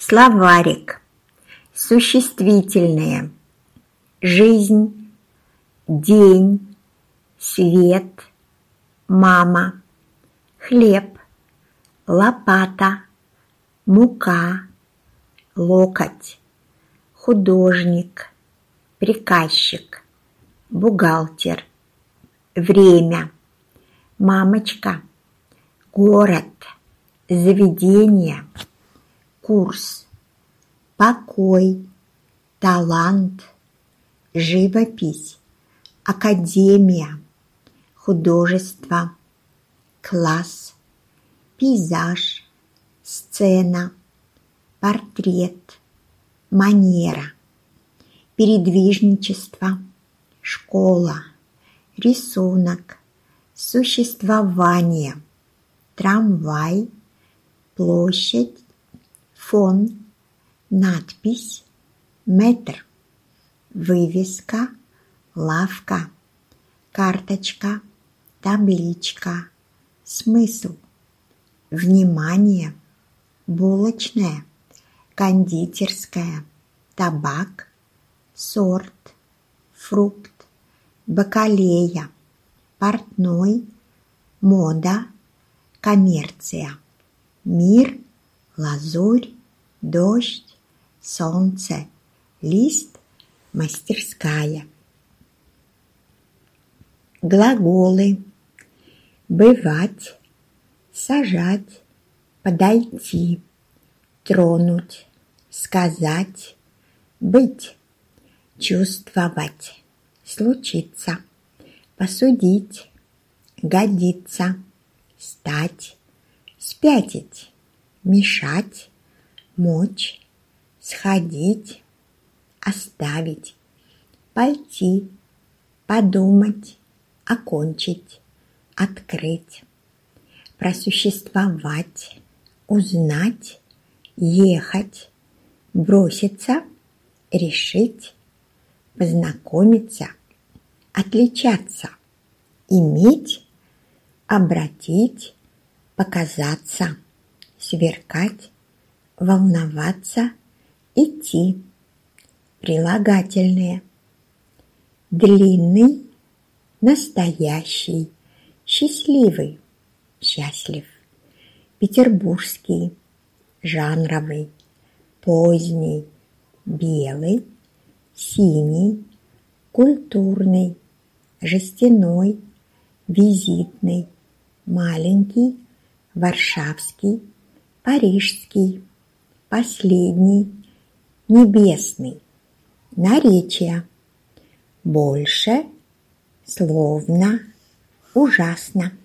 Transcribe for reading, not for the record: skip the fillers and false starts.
Словарик. Существительные: жизнь, день, свет, мама, хлеб, лопата, мука, локоть, художник, приказчик, бухгалтер, время, мамочка, город, заведение, курс, покой, талант, живопись, академия, художество, класс, пейзаж, сцена, портрет, манера, передвижничество, школа, рисунок, существование, трамвай, площадь, фон, надпись, метр, вывеска, лавка, карточка, табличка, смысл, внимание, булочная, кондитерская, табак, сорт, фрукт, бакалея, портной, мода, коммерция, мир, лазурь, дождь, солнце, лист, мастерская. Глаголы: бывать, сажать, подойти, тронуть, сказать, быть, чувствовать, случиться, посудить, годиться, стать, спятить, мешать, мочь, сходить, оставить, пойти, подумать, окончить, открыть, просуществовать, узнать, ехать, броситься, решить, познакомиться, отличаться, иметь, обратить, показаться, сверкать, волноваться, идти. Прилагательные: длинный, настоящий, счастливый, счастлив, петербургский, жанровый, поздний, белый, синий, культурный, жестяной, визитный, маленький, варшавский, парижский, последний, небесный. Наречия: больше, словно, ужасно.